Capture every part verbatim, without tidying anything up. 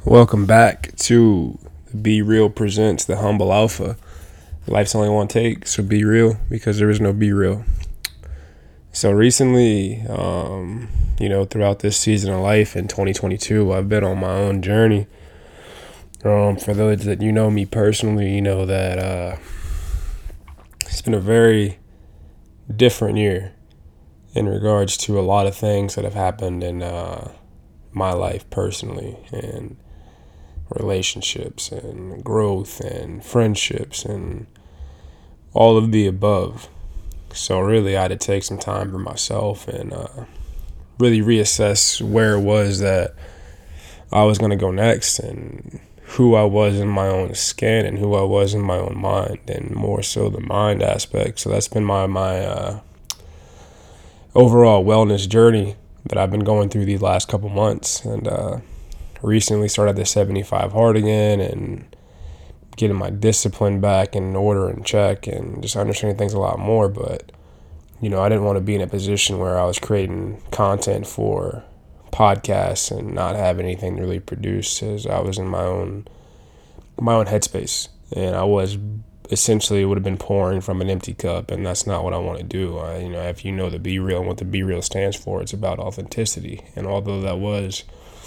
Welcome back to Be Real Presents the Humble Alpha. Life's only one take, so be real because there is no be real. So recently, um, you know, throughout this season of life in twenty twenty-two, I've been on my own journey. Um, for those that you know me personally, you know that uh, it's been a very different year in regards to a lot of things that have happened in uh, my life personally, and relationships and growth and friendships and all of the above. So really I had to take some time for myself and uh, really reassess where it was that I was going to go next and who I was in my own skin and who I was in my own mind, and more so the mind aspect. So that's been my, my uh, overall wellness journey that I've been going through these last couple months. And uh, recently started the seventy-five hard again and getting my discipline back in order and check and just understanding things a lot more. But, you know, I didn't want to be in a position where I was creating content for podcasts and not have anything to really produce, as I was in my own my own headspace. And I was essentially would have been pouring from an empty cup, and that's not what I want to do. I, you know, if you know the Be Real and what the Be Real stands for, it's about authenticity. And although that was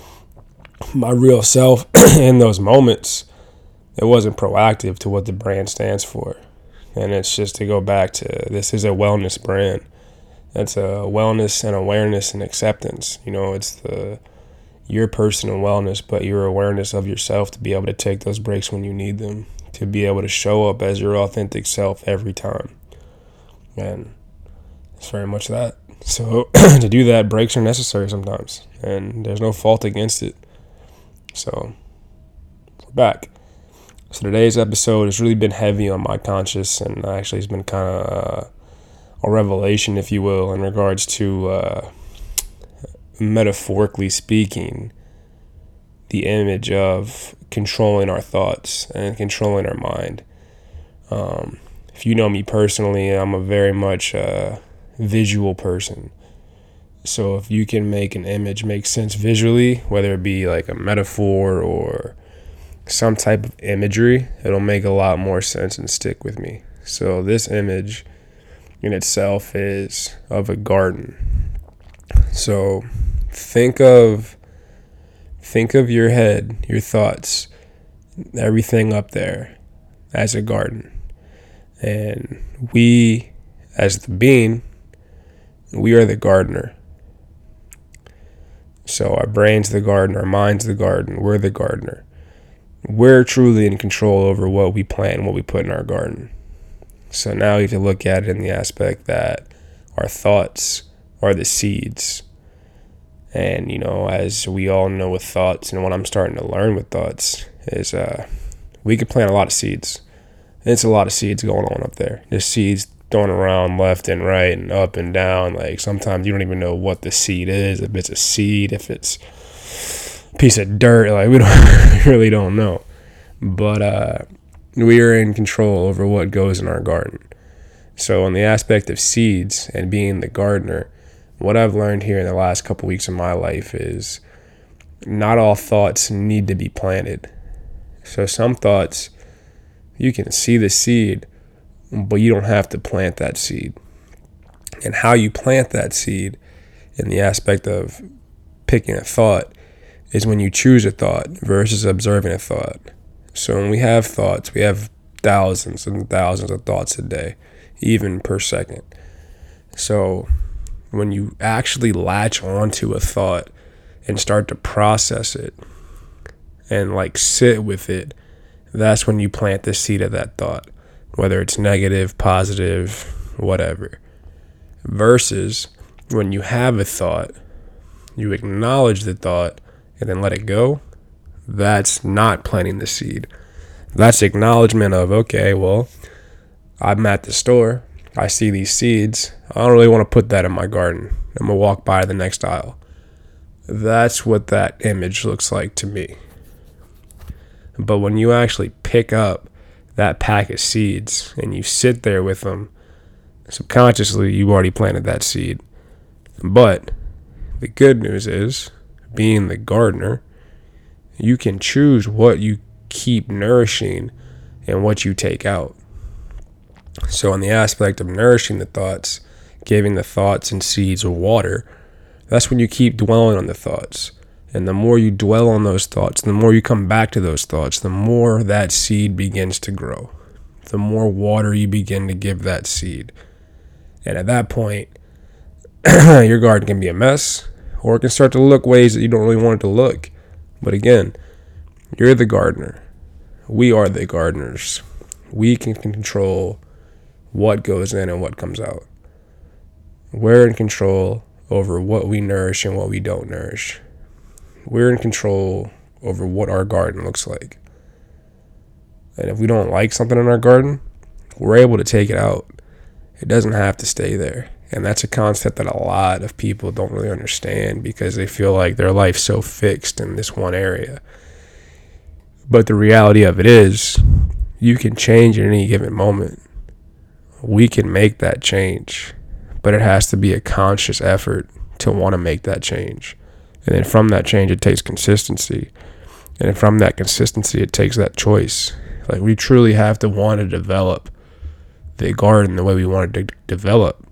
my real self in those moments, it wasn't proactive to what the brand stands for. And it's just to go back to, this is a wellness brand. It's a wellness and awareness and acceptance. You know, it's the your personal wellness, but your awareness of yourself to be able to take those breaks when you need them, to be able to show up as your authentic self every time. And it's very much that. So to do that, breaks are necessary sometimes, and there's no fault against it. So we're back. So today's episode has really been heavy on my conscious, and actually it's been kind of uh, a revelation, if you will, in regards to, uh, metaphorically speaking, the image of controlling our thoughts and controlling our mind. Um, if you know me personally, I'm a very much uh, visual person. So if you can make an image make sense visually, whether it be like a metaphor or some type of imagery, it'll make a lot more sense and stick with me. So this image in itself is of a garden. So think of think of your head, your thoughts, everything up there as a garden. And we, as the being, we are the gardener. So our brain's the garden, our mind's the garden, we're the gardener. We're truly in control over what we plant, what we put in our garden. So now you have to look at it in the aspect that our thoughts are the seeds. And, you know, as we all know with thoughts, and what I'm starting to learn with thoughts is uh, we can plant a lot of seeds. And it's a lot of seeds going on up there. There's seeds thrown around left and right and up and down. Like sometimes you don't even know what the seed is, if it's a seed, if it's a piece of dirt. Like we don't really don't know. But uh, we are in control over what goes in our garden. So on the aspect of seeds and being the gardener, what I've learned here in the last couple weeks of my life is not all thoughts need to be planted. So some thoughts, you can see the seed, but you don't have to plant that seed. And how you plant that seed in the aspect of picking a thought is when you choose a thought versus observing a thought. So when we have thoughts, we have thousands and thousands of thoughts a day, even per second. So when you actually latch onto a thought and start to process it and like sit with it, that's when you plant the seed of that thought, whether it's negative, positive, whatever. Versus when you have a thought, you acknowledge the thought and then let it go. That's not planting the seed. That's acknowledgement of, okay, well, I'm at the store. I see these seeds. I don't really want to put that in my garden. I'm going to walk by the next aisle. That's what that image looks like to me. But when you actually pick up that pack of seeds and you sit there with them, subconsciously you've already planted that seed. But the good news is, being the gardener, You can choose what you keep nourishing and what you take out. So in the aspect of nourishing the thoughts, giving the thoughts and seeds water, that's when you keep dwelling on the thoughts. And the more you dwell on those thoughts, the more you come back to those thoughts, the more that seed begins to grow. The more water you begin to give that seed. And at that point, your garden can be a mess, or it can start to look ways that you don't really want it to look. But again, you're the gardener. We are the gardeners. We can control what goes in and what comes out. We're in control over what we nourish and what we don't nourish. We're in control over what our garden looks like. And if we don't like something in our garden, we're able to take it out. It doesn't have to stay there. And that's a concept that a lot of people don't really understand because they feel like their life's so fixed in this one area. But the reality of it is, you can change at any given moment. We can make that change, but it has to be a conscious effort to want to make that change. And then from that change, it takes consistency. And then from that consistency, it takes that choice. Like, we truly have to want to develop the garden the way we want it to develop.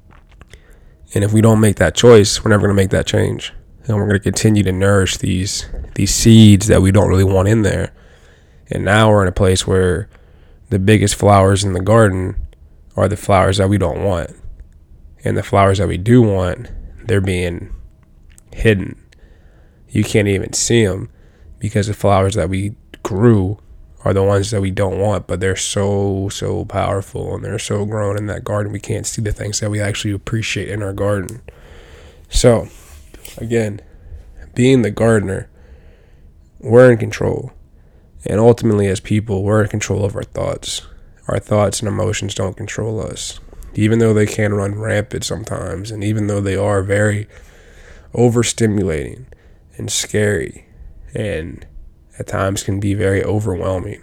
And if we don't make that choice, we're never going to make that change. And we're going to continue to nourish these these seeds that we don't really want in there. And now we're in a place where the biggest flowers in the garden are the flowers that we don't want. And the flowers that we do want, they're being hidden. You can't even see them because the flowers that we grew are the ones that we don't want, but they're so, so powerful and they're so grown in that garden. We can't see the things that we actually appreciate in our garden. So, again, being the gardener, we're in control. And ultimately, as people, we're in control of our thoughts. Our thoughts and emotions don't control us, even though they can run rampant sometimes, and even though they are very overstimulating and scary and at times can be very overwhelming.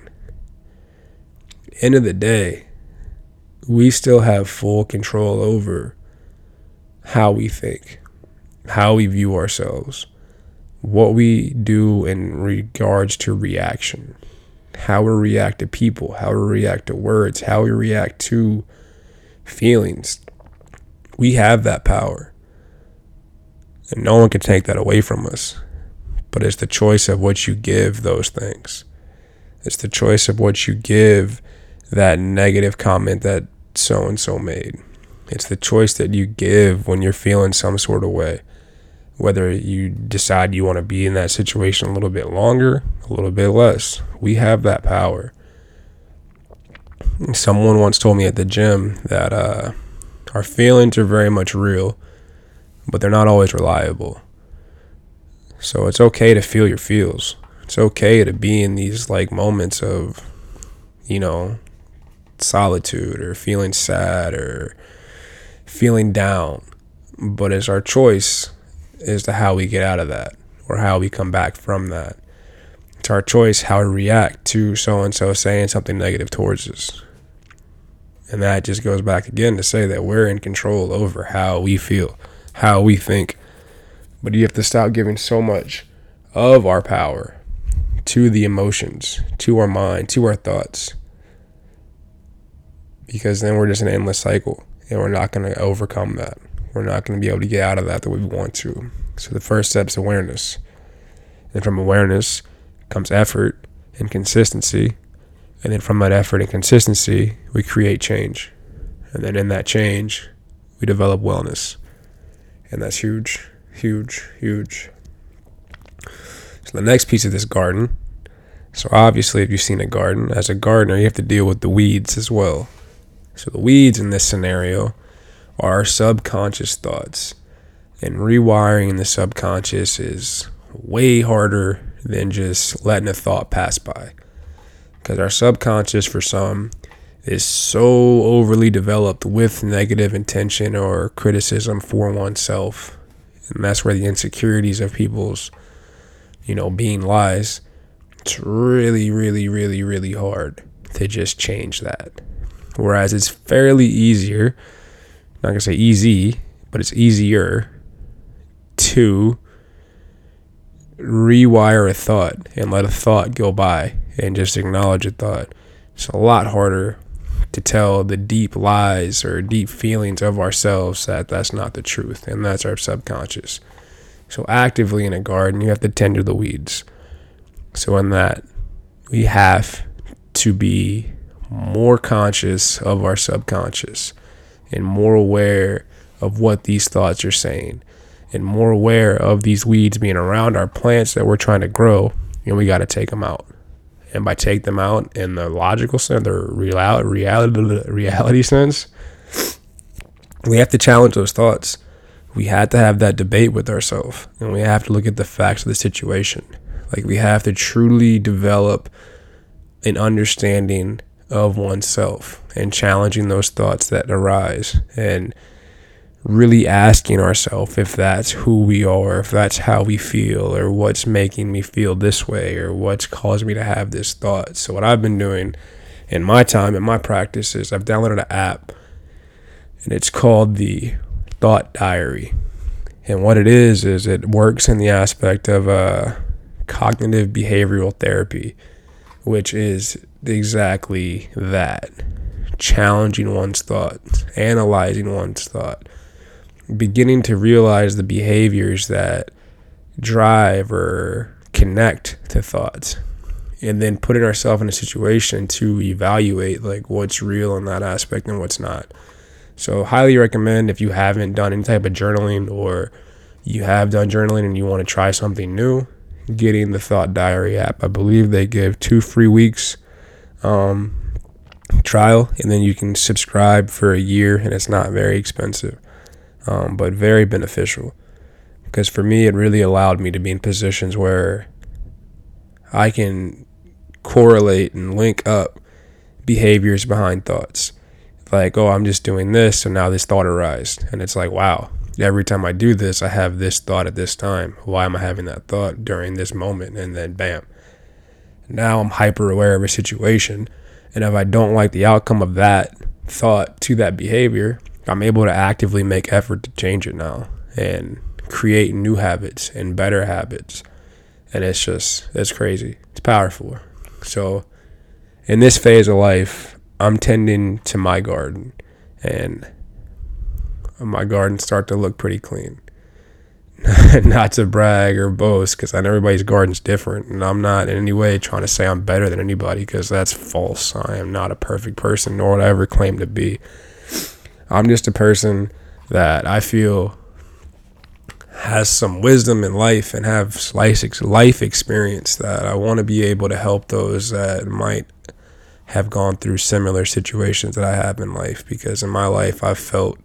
End of the day, we still have full control over how we think, how we view ourselves, what we do in regards to reaction, how we react to people, how we react to words, how we react to feelings. We have that power, and no one can take that away from us. But it's the choice of what you give those things. It's the choice of what you give that negative comment that so-and-so made. It's the choice that you give when you're feeling some sort of way. Whether you decide you want to be in that situation a little bit longer, a little bit less. We have that power. Someone once told me at the gym that uh, our feelings are very much real, but they're not always reliable. So it's okay to feel your feels. It's okay to be in these like moments of, you know, solitude or feeling sad or feeling down. But it's our choice as to how we get out of that or how we come back from that. It's our choice how to react to so-and-so saying something negative towards us. And that just goes back again to say that we're in control over how we feel, how we think. But you have to stop giving so much of our power to the emotions, to our mind, to our thoughts. Because then we're just in an endless cycle and we're not going to overcome that. We're not going to be able to get out of that the way we want to. So the first step is awareness. And from awareness comes effort and consistency. And then from that effort and consistency, we create change. And then in that change, we develop wellness. And that's huge. Huge, huge. So the next piece of this garden. So obviously, if you've seen a garden, as a gardener, you have to deal with the weeds as well. So the weeds in this scenario are our subconscious thoughts. And rewiring the subconscious is way harder than just letting a thought pass by. Because our subconscious, for some, is so overly developed with negative intention or criticism for oneself. And that's where the insecurities of people's, you know, being lies. It's really, really, really, really hard to just change that. Whereas it's fairly easier, not going to say easy, but it's easier to rewire a thought and let a thought go by and just acknowledge a thought. It's a lot harder to tell the deep lies or deep feelings of ourselves that that's not the truth, and that's our subconscious. So actively in a garden, you have to tend to the weeds. So in that, we have to be more conscious of our subconscious and more aware of what these thoughts are saying and more aware of these weeds being around our plants that we're trying to grow, and we got to take them out. And by take them out in the logical sense, the reality, reality, reality sense, we have to challenge those thoughts. We have to have that debate with ourselves, and we have to look at the facts of the situation. Like, we have to truly develop an understanding of oneself and challenging those thoughts that arise and really asking ourselves if that's who we are, if that's how we feel, or what's making me feel this way, or what's caused me to have this thought. So what I've been doing in my time, in my practice, is I've downloaded an app, and it's called the Thought Diary. And what it is, is it works in the aspect of uh, cognitive behavioral therapy, which is exactly that. Challenging one's thoughts, analyzing one's thought, beginning to realize the behaviors that drive or connect to thoughts, and then putting ourselves in a situation to evaluate like what's real in that aspect and what's not. So highly recommend, if you haven't done any type of journaling, or you have done journaling and you want to try something new, getting the Thought Diary app. I believe they give two free weeks um, trial, and then you can subscribe for a year, and it's not very expensive. Um, but very beneficial, because for me, it really allowed me to be in positions where I can correlate and link up behaviors behind thoughts. Like, oh, I'm just doing this, so now this thought arose. And it's like, wow, every time I do this, I have this thought at this time. Why am I having that thought during this moment? And then bam, now I'm hyper aware of a situation. And if I don't like the outcome of that thought to that behavior, I'm able to actively make effort to change it now and create new habits and better habits. And it's just, it's crazy. It's powerful. So in this phase of life, I'm tending to my garden, and my garden start to look pretty clean. Not to brag or boast, because I know everybody's garden's different, and I'm not in any way trying to say I'm better than anybody, because that's false. I am not a perfect person, nor would I ever claim to be. I'm just a person that I feel has some wisdom in life and have life experience that I want to be able to help those that might have gone through similar situations that I have in life. Because in my life, I've felt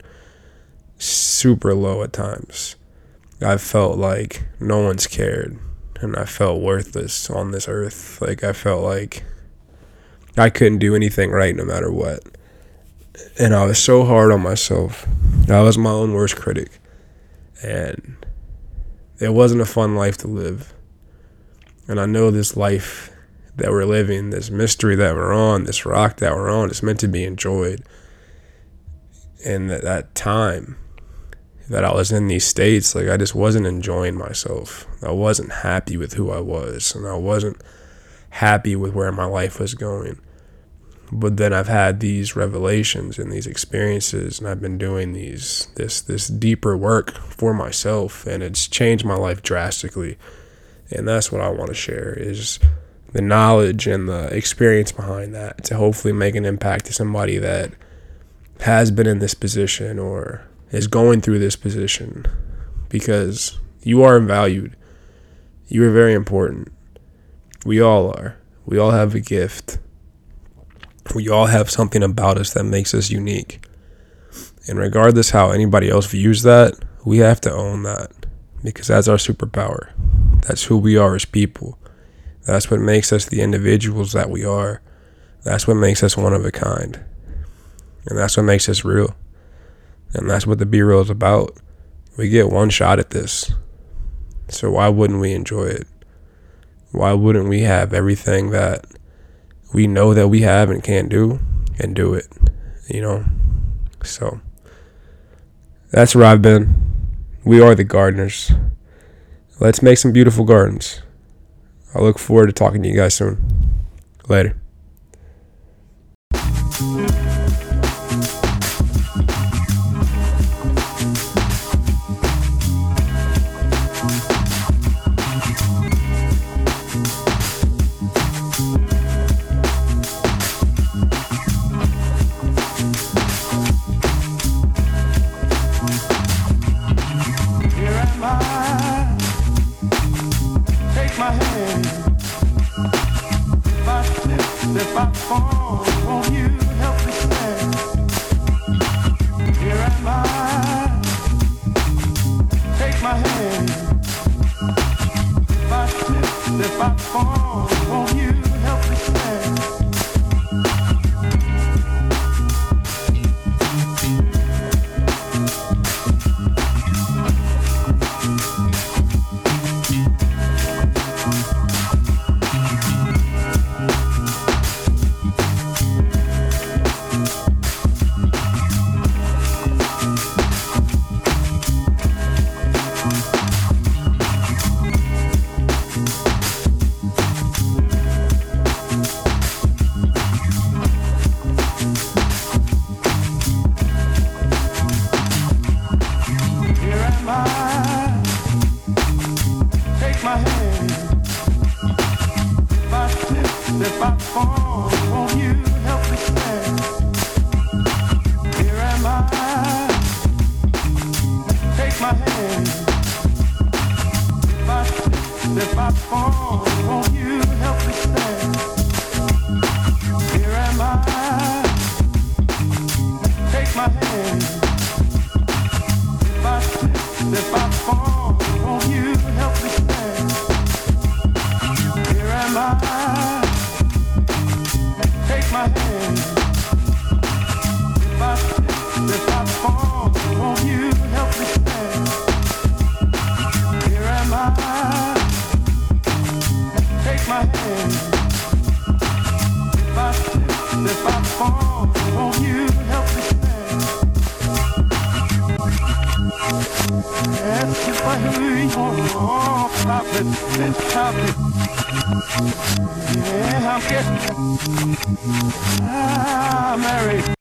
super low at times. I've felt like no one's cared, and I felt worthless on this earth. Like, I felt like I couldn't do anything right no matter what. And I was so hard on myself. I was my own worst critic. And it wasn't a fun life to live. And I know this life that we're living, this mystery that we're on, this rock that we're on, it's meant to be enjoyed. And that, that time that I was in these states, like, I just wasn't enjoying myself. I wasn't happy with who I was, and I wasn't happy with where my life was going. But then I've had these revelations and these experiences, and I've been doing these this this deeper work for myself, and it's changed my life drastically. And that's what I want to share, is the knowledge and the experience behind that, to hopefully make an impact to somebody that has been in this position or is going through this position, because you are valued. You are very important. We all are. We all have a gift. We all have something about us that makes us unique. And regardless how anybody else views that, we have to own that, because that's our superpower. That's who we are as people. That's what makes us the individuals that we are. That's what makes us one of a kind. And that's what makes us real. And that's what the Be Real is about. We get one shot at this. So why wouldn't we enjoy it? Why wouldn't we have everything that we know that we have and can't do, and do it, you know? So that's where I've been. We are the gardeners. let's make some beautiful gardens. I look forward to talking to you guys soon. Later. My hand. If I slip, if I fall, won't you help me stand? Here am I. Take my hand. If I slip, if I fall, won't you help me stand? Take my hand. If I slip, if I fall, won't you help me stand? Here am I. Take my hand. If I slip, if I fall, won't you help me stand? Here am I. Take my hand. If I slip, if I fall, won't you help me stand? Here am I. Take my hand. If I slip, if I fall, won't you help me stand? Here am I. Take my hand. If I slip, if I fall, won't you help me stand? Ask if I hear you oh, stop it, let's stop it. Yeah, I'm getting ah, married.